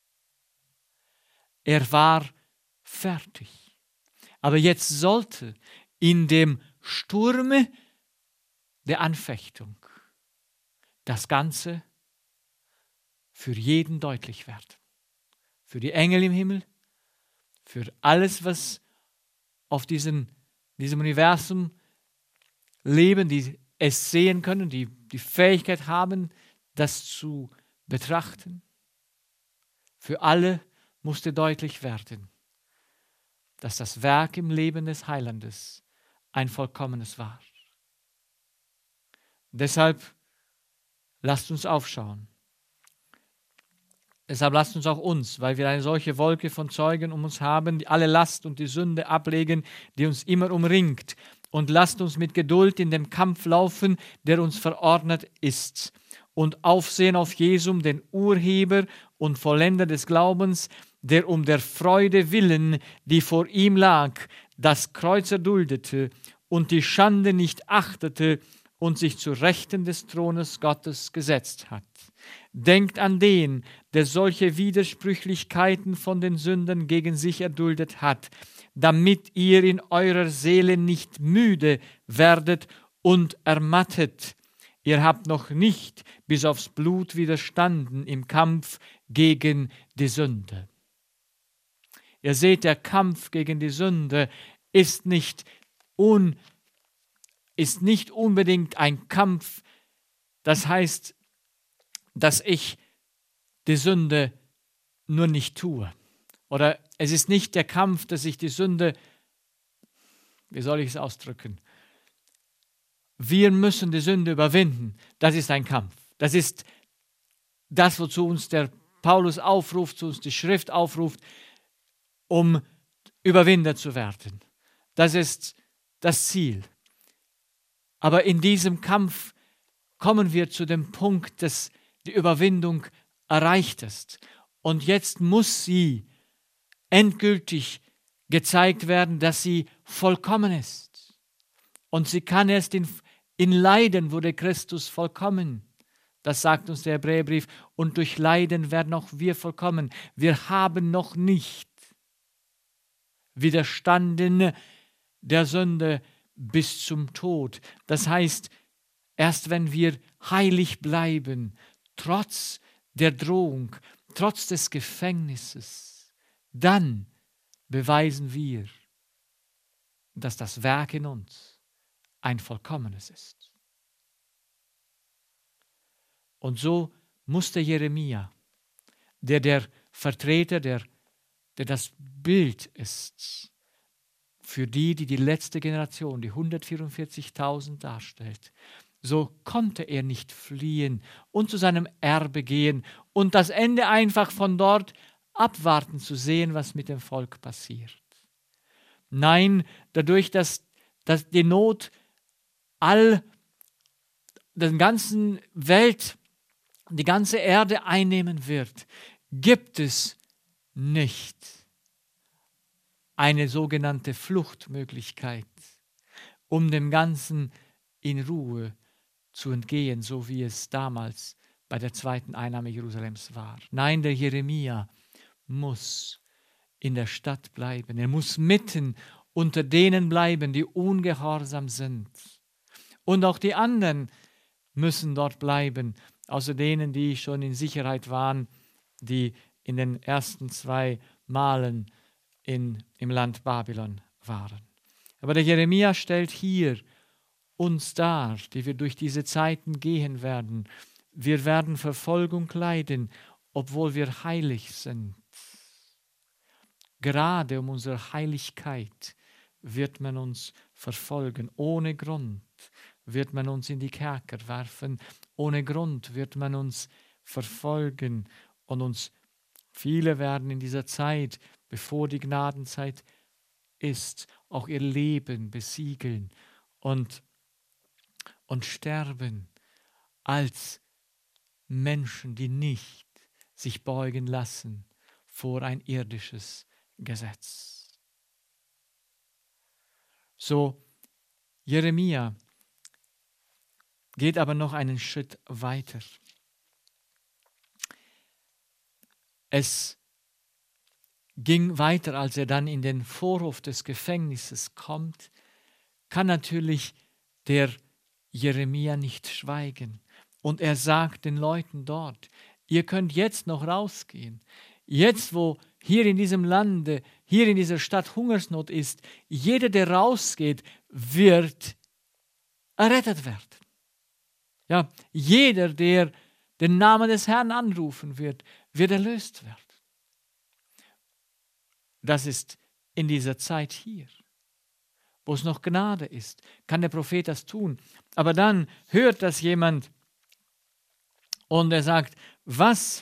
Er war fertig. Aber jetzt sollte in dem Sturme der Anfechtung das Ganze für jeden deutlich werden. Für die Engel im Himmel, für alles, was auf diesem, diesem Universum leben, die es sehen können, die die Fähigkeit haben, das zu betrachten. Für alle musste deutlich werden, dass das Werk im Leben des Heilandes ein vollkommenes war. Deshalb lasst uns aufschauen. Deshalb lasst uns auch uns, weil wir eine solche Wolke von Zeugen um uns haben, die alle Last und die Sünde ablegen, die uns immer umringt. Und lasst uns mit Geduld in dem Kampf laufen, der uns verordnet ist. Und aufsehen auf Jesum, den Urheber und Vollender des Glaubens, der um der Freude willen, die vor ihm lag, das Kreuz erduldete und die Schande nicht achtete und sich zu Rechten des Thrones Gottes gesetzt hat. Denkt an den, der solche Widersprüchlichkeiten von den Sündern gegen sich erduldet hat, damit ihr in eurer Seele nicht müde werdet und ermattet. Ihr habt noch nicht bis aufs Blut widerstanden im Kampf gegen die Sünde. Ihr seht, der Kampf gegen die Sünde ist nicht, un, ist nicht unbedingt ein Kampf, das heißt, dass ich die Sünde nur nicht tue. Oder es ist nicht der Kampf, dass ich die Sünde, wie soll ich es ausdrücken? Wir müssen die Sünde überwinden. Das ist ein Kampf. Das ist das, wozu uns der Paulus aufruft, zu uns die Schrift aufruft, um Überwinder zu werden. Das ist das Ziel. Aber in diesem Kampf kommen wir zu dem Punkt, dass die Überwindung erreicht ist. Und jetzt muss sie endgültig gezeigt werden, dass sie vollkommen ist. Und sie kann erst in, in Leiden wurde Christus vollkommen. Das sagt uns der Hebräerbrief. Und durch Leiden werden auch wir vollkommen. Wir haben noch nicht widerstanden der Sünde bis zum Tod. Das heißt, erst wenn wir heilig bleiben, trotz der Drohung, trotz des Gefängnisses, dann beweisen wir, dass das Werk in uns ein vollkommenes ist. Und so musste Jeremia, der der Vertreter, der, der das Bild ist, für die, die die letzte Generation, die hundertvierundvierzigtausend darstellt, so konnte er nicht fliehen und zu seinem Erbe gehen und das Ende einfach von dort abwarten zu sehen, was mit dem Volk passiert. Nein, dadurch, dass, dass die Not all der ganzen Welt, die ganze Erde einnehmen wird, gibt es nicht eine sogenannte Fluchtmöglichkeit, um dem Ganzen in Ruhe zu entgehen, so wie es damals bei der zweiten Einnahme Jerusalems war. Nein, der Jeremia muss in der Stadt bleiben. Er muss mitten unter denen bleiben, die ungehorsam sind. Und auch die anderen müssen dort bleiben, außer denen, die schon in Sicherheit waren, die in den ersten zwei Malen in, im Land Babylon waren. Aber der Jeremia stellt hier uns dar, die wir durch diese Zeiten gehen werden. Wir werden Verfolgung leiden, obwohl wir heilig sind. Gerade um unsere Heiligkeit wird man uns verfolgen. Ohne Grund wird man uns in die Kerker werfen. Ohne Grund wird man uns verfolgen. Und uns viele werden in dieser Zeit, bevor die Gnadenzeit ist, auch ihr Leben besiegeln und, und sterben als Menschen, die nicht sich beugen lassen vor ein irdisches Gesetz. So, Jeremia geht aber noch einen Schritt weiter. es ging weiter, als er dann in den Vorhof des Gefängnisses kommt, kann natürlich der Jeremia nicht schweigen. Und er sagt den Leuten dort, ihr könnt jetzt noch rausgehen. Jetzt, wo hier in diesem Lande, hier in dieser Stadt Hungersnot ist, jeder, der rausgeht, wird errettet werden. Ja, jeder, der den Namen des Herrn anrufen wird, wird erlöst werden. Das ist in dieser Zeit hier, wo es noch Gnade ist, kann der Prophet das tun. Aber dann hört das jemand und er sagt, was,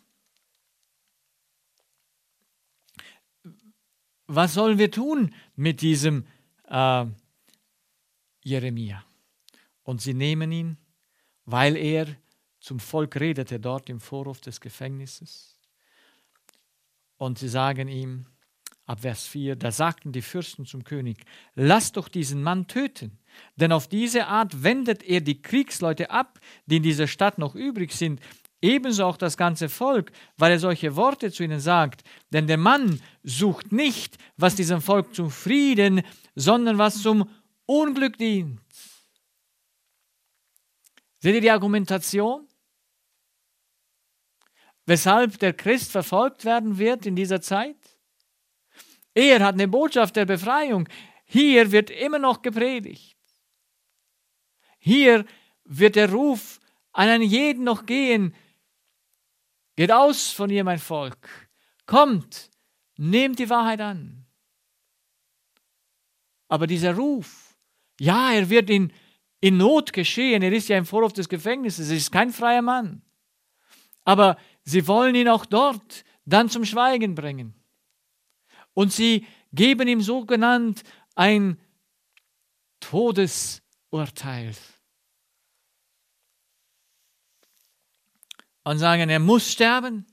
was sollen wir tun mit diesem äh, Jeremia? Und sie nehmen ihn, weil er zum Volk redete dort im Vorhof des Gefängnisses. Und sie sagen ihm, ab Vers vier, da sagten die Fürsten zum König, lass doch diesen Mann töten, denn auf diese Art wendet er die Kriegsleute ab, die in dieser Stadt noch übrig sind, ebenso auch das ganze Volk, weil er solche Worte zu ihnen sagt. Denn der Mann sucht nicht, was diesem Volk zum Frieden, sondern was zum Unglück dient. Seht ihr die Argumentation? Weshalb der Christ verfolgt werden wird in dieser Zeit? Er hat eine Botschaft der Befreiung. Hier wird immer noch gepredigt. Hier wird der Ruf an einen jeden noch gehen. Geht aus von ihr, mein Volk. Kommt, nehmt die Wahrheit an. Aber dieser Ruf, ja, er wird in, in Not geschehen. Er ist ja im Vorhof des Gefängnisses. Er ist kein freier Mann. Aber sie wollen ihn auch dort dann zum Schweigen bringen. Und sie geben ihm sogenannt ein Todesurteil. Und sagen, er muss sterben.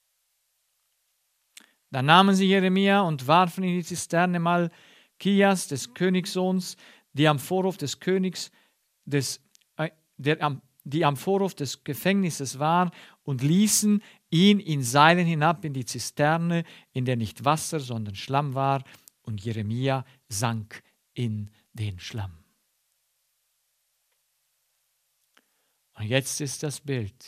Dann nahmen sie Jeremia und warfen ihn in die Zisterne Malchias, des Königssohns, die am Vorhof des Königs, des, äh, der am, die am Vorhof des Gefängnisses war, und ließen ihn in Seilen hinab in die Zisterne, in der nicht Wasser, sondern Schlamm war, und Jeremia sank in den Schlamm. Und jetzt ist das Bild,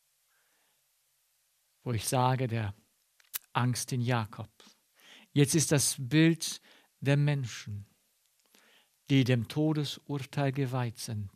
wo ich sage, der Angst in Jakob. Jetzt ist das Bild der Menschen, die dem Todesurteil geweiht sind.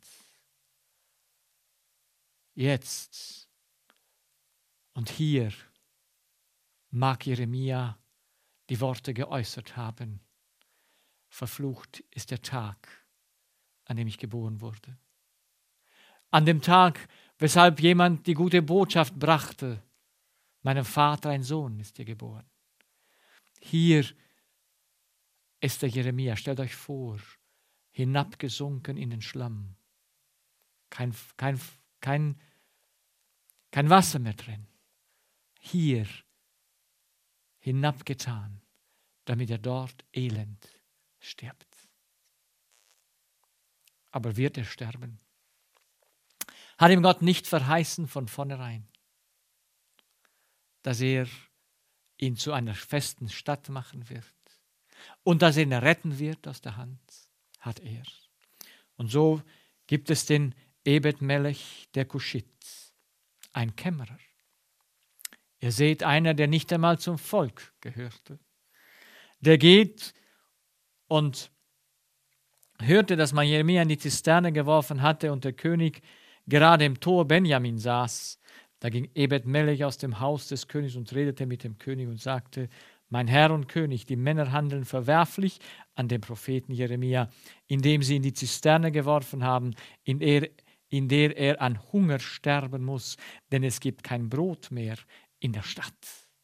Jetzt und hier mag Jeremia die Worte geäußert haben: Verflucht ist der Tag, an dem ich geboren wurde. An dem Tag, weshalb jemand die gute Botschaft brachte: Meinem Vater ein Sohn ist dir geboren. Hier ist der Jeremia, stellt euch vor, hinabgesunken in den Schlamm. Kein, kein, kein, kein Wasser mehr drin. Hier hinabgetan, damit er dort elend stirbt. Aber wird er sterben? Hat ihm Gott nicht verheißen von vornherein, dass er ihn zu einer festen Stadt machen wird und dass er ihn retten wird aus der Hand? Hat er. Und so gibt es den Ebed-Melech der Kuschit, ein Kämmerer. Ihr seht, einer, der nicht einmal zum Volk gehörte. Der geht und hörte, dass man Jeremia in die Zisterne geworfen hatte und der König gerade im Tor Benjamin saß. Da ging Ebed-Melech aus dem Haus des Königs und redete mit dem König und sagte: Mein Herr und König, die Männer handeln verwerflich an dem Propheten Jeremia, indem sie in die Zisterne geworfen haben, in der, in der er an Hunger sterben muss, denn es gibt kein Brot mehr in der Stadt.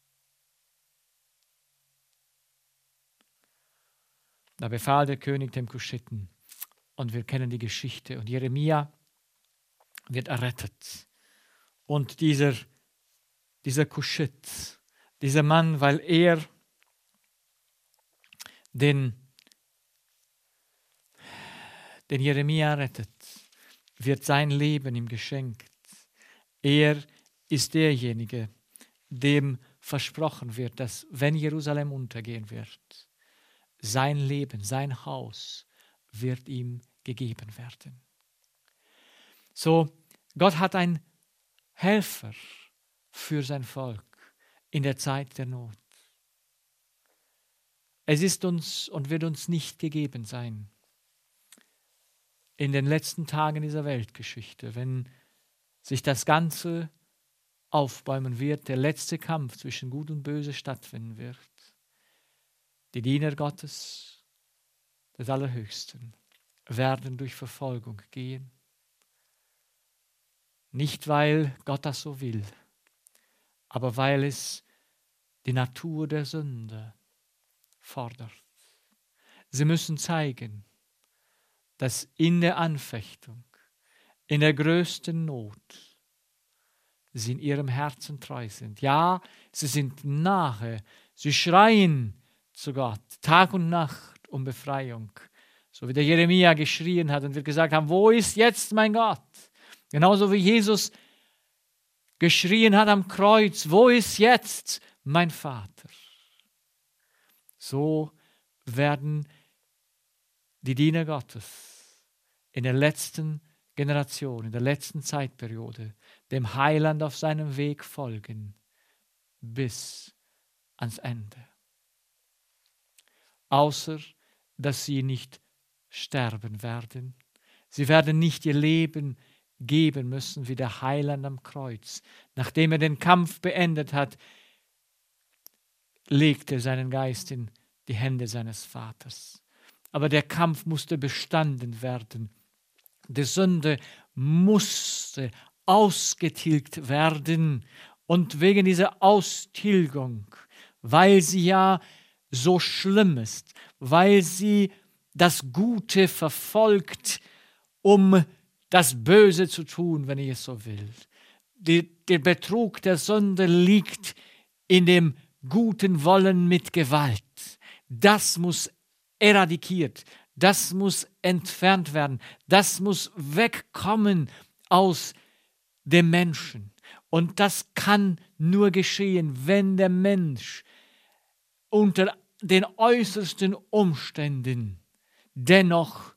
Da befahl der König dem Kuschiten, und wir kennen die Geschichte, und Jeremia wird errettet. Und dieser, dieser Kuschit, dieser Mann, weil er den, den Jeremia rettet, wird sein Leben ihm geschenkt. Er ist derjenige, dem versprochen wird, dass wenn Jerusalem untergehen wird, sein Leben, sein Haus wird ihm gegeben werden. So, Gott hat einen Helfer für sein Volk in der Zeit der Not. Es ist uns und wird uns nicht gegeben sein, in den letzten Tagen dieser Weltgeschichte, wenn sich das Ganze aufbäumen wird, der letzte Kampf zwischen Gut und Böse stattfinden wird. Die Diener Gottes, des Allerhöchsten, werden durch Verfolgung gehen. Nicht, weil Gott das so will, aber weil es die Natur der Sünde fordert. Sie müssen zeigen, dass in der Anfechtung, in der größten Not, sie in ihrem Herzen treu sind. Ja, sie sind nahe, sie schreien zu Gott, Tag und Nacht um Befreiung. So wie der Jeremia geschrien hat und wir gesagt haben, wo ist jetzt mein Gott? Genauso wie Jesus geschrien hat am Kreuz, wo ist jetzt mein Vater? So werden die Diener Gottes in der letzten Generation, in der letzten Zeitperiode dem Heiland auf seinem Weg folgen bis ans Ende. Außer, dass sie nicht sterben werden. Sie werden nicht ihr Leben geben müssen wie der Heiland am Kreuz. Nachdem er den Kampf beendet hat, legte er seinen Geist in die Hände seines Vaters. Aber der Kampf musste bestanden werden. Die Sünde musste ausgetilgt werden. Und wegen dieser Austilgung, weil sie ja so schlimm ist, weil sie das Gute verfolgt, um das Böse zu tun, wenn ich es so will. Die, der Betrug der Sünde liegt in dem guten Wollen mit Gewalt. Das muss eradikiert, das muss entfernt werden, das muss wegkommen aus dem Menschen. Und das kann nur geschehen, wenn der Mensch unter den äußersten Umständen dennoch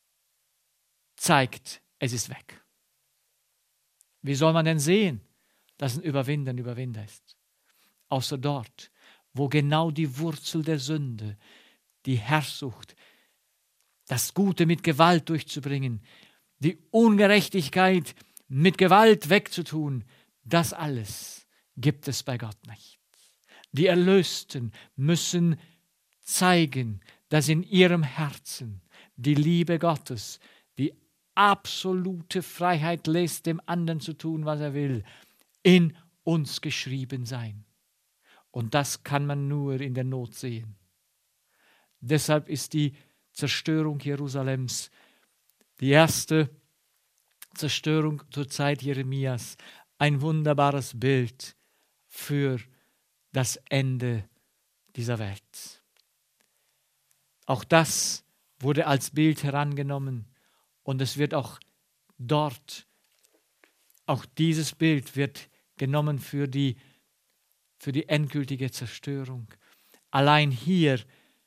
zeigt, es ist weg. Wie soll man denn sehen, dass ein Überwinder ein Überwinder ist? Außer dort, wo genau die Wurzel der Sünde, die Herrschsucht, das Gute mit Gewalt durchzubringen, die Ungerechtigkeit mit Gewalt wegzutun, das alles gibt es bei Gott nicht. Die Erlösten müssen zeigen, dass in ihrem Herzen die Liebe Gottes, die absolute Freiheit lässt, dem anderen zu tun, was er will, in uns geschrieben sein. Und das kann man nur in der Not sehen. Deshalb ist die Zerstörung Jerusalems die erste Zerstörung zur Zeit Jeremias ein wunderbares Bild für das Ende dieser Welt. Auch das wurde als Bild herangenommen und es wird auch dort, auch dieses Bild wird genommen für die, für die endgültige Zerstörung. Allein hier,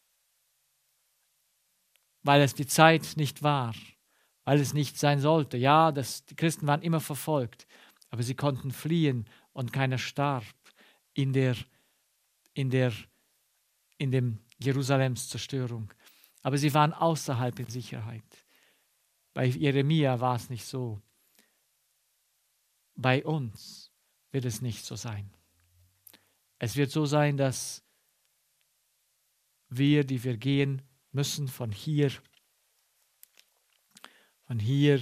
weil es die Zeit nicht war, weil es nicht sein sollte. Ja, das, die Christen waren immer verfolgt, aber sie konnten fliehen und keiner starb in der, in der, in dem Jerusalems Zerstörung. Aber sie waren außerhalb in Sicherheit. Bei Jeremia war es nicht so. Bei uns wird es nicht so sein. Es wird so sein, dass wir, die wir gehen müssen, von hier, von hier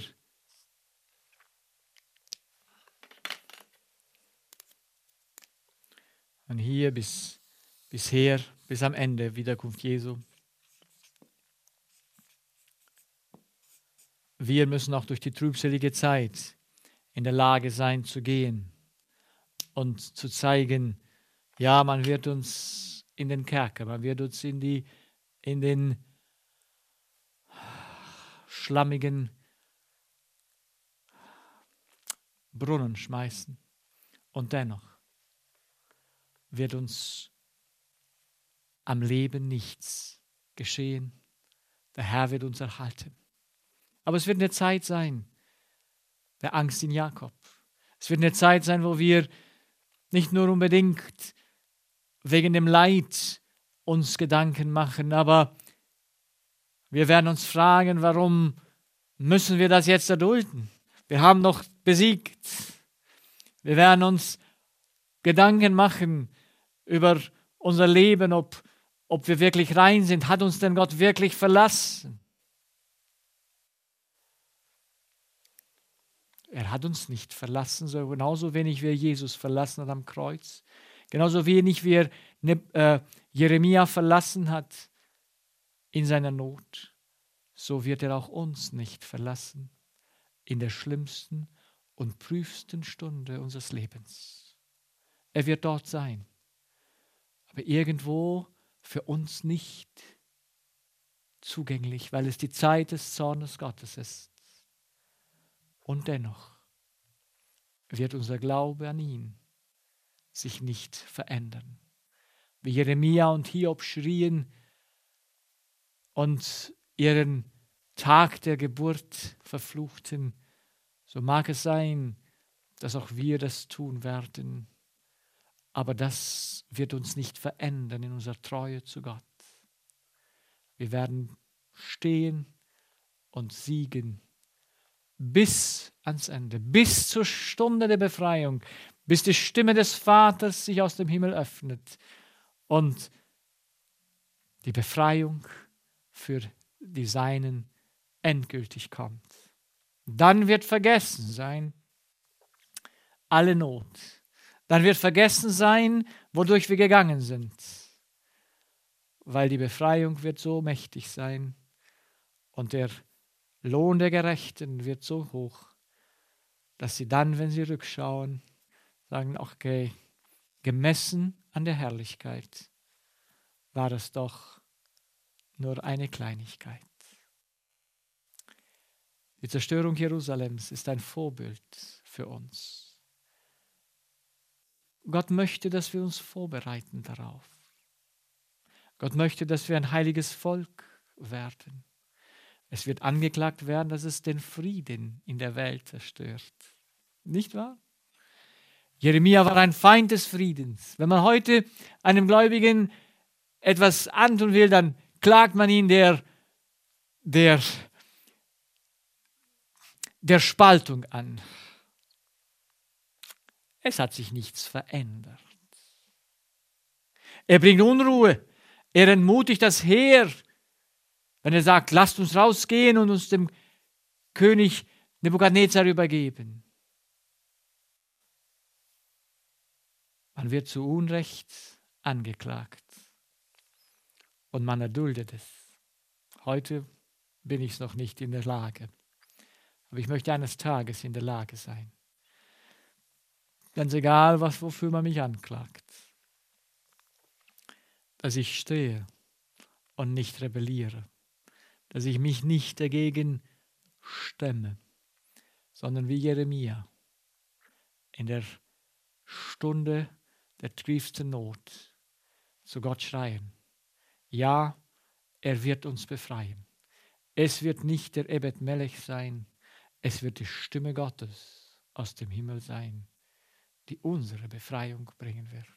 von hier bis, bisher, bis am Ende Wiederkunft Jesu. Wir müssen auch durch die trübselige Zeit in der Lage sein zu gehen und zu zeigen, ja, man wird uns in den Kerker, man wird uns in, die, in den schlammigen Brunnen schmeißen. Und dennoch, wird uns am Leben nichts geschehen. Der Herr wird uns erhalten. Aber es wird eine Zeit sein, der Angst in Jakob. Es wird eine Zeit sein, wo wir nicht nur unbedingt wegen dem Leid uns Gedanken machen, aber wir werden uns fragen, warum müssen wir das jetzt erdulden? Wir haben doch besiegt. Wir werden uns Gedanken machen über unser Leben, ob, ob wir wirklich rein sind. Hat uns denn Gott wirklich verlassen? Er hat uns nicht verlassen, so genauso wenig wie er Jesus verlassen hat am Kreuz. Genauso wenig wie er äh, Jeremia verlassen hat in seiner Not, so wird er auch uns nicht verlassen in der schlimmsten und prüfsten Stunde unseres Lebens. Er wird dort sein, aber irgendwo für uns nicht zugänglich, weil es die Zeit des Zornes Gottes ist. Und dennoch wird unser Glaube an ihn sich nicht verändern. Wie Jeremia und Hiob schrien und ihren Tag der Geburt verfluchten, so mag es sein, dass auch wir das tun werden. Aber das wird uns nicht verändern in unserer Treue zu Gott. Wir werden stehen und siegen bis ans Ende, bis zur Stunde der Befreiung, bis die Stimme des Vaters sich aus dem Himmel öffnet und die Befreiung für die Seinen endgültig kommt. Dann wird vergessen sein alle Not. Dann wird vergessen sein, wodurch wir gegangen sind, weil die Befreiung wird so mächtig sein und der Lohn der Gerechten wird so hoch, dass sie dann, wenn sie rückschauen, sagen, okay, gemessen an der Herrlichkeit war es doch nur eine Kleinigkeit. Die Zerstörung Jerusalems ist ein Vorbild für uns. Gott möchte, dass wir uns vorbereiten darauf. Gott möchte, dass wir ein heiliges Volk werden. Es wird angeklagt werden, dass es den Frieden in der Welt zerstört. Nicht wahr? Jeremia war ein Feind des Friedens. Wenn man heute einem Gläubigen etwas antun will, dann klagt man ihn der, der, der Spaltung an. Es hat sich nichts verändert. Er bringt Unruhe. Er entmutigt das Heer, wenn er sagt, lasst uns rausgehen und uns dem König Nebukadnezar übergeben. Man wird zu Unrecht angeklagt und man erduldet es. Heute bin ich es noch nicht in der Lage, aber ich möchte eines Tages in der Lage sein. Ganz egal, was, wofür man mich anklagt, dass ich stehe und nicht rebelliere, dass ich mich nicht dagegen stemme, sondern wie Jeremia in der Stunde der tiefsten Not zu Gott schreien. Ja, er wird uns befreien. Es wird nicht der Ebed Melech sein, es wird die Stimme Gottes aus dem Himmel sein, die unsere Befreiung bringen wird.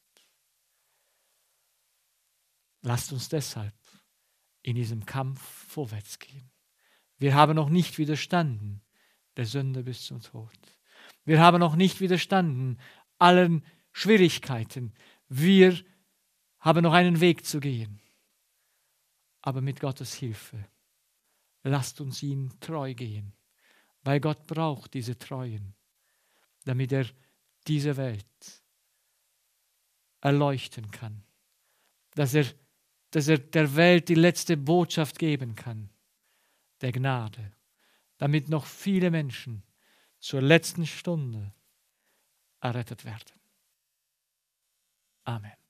Lasst uns deshalb in diesem Kampf vorwärts gehen. Wir haben noch nicht widerstanden der Sünde bis zum Tod. Wir haben noch nicht widerstanden allen Schwierigkeiten. Wir haben noch einen Weg zu gehen. Aber mit Gottes Hilfe, lasst uns ihm treu gehen, weil Gott braucht diese Treuen, damit er diese Welt erleuchten kann, dass er dass er der Welt die letzte Botschaft geben kann, der Gnade, damit noch viele Menschen zur letzten Stunde errettet werden. Amen.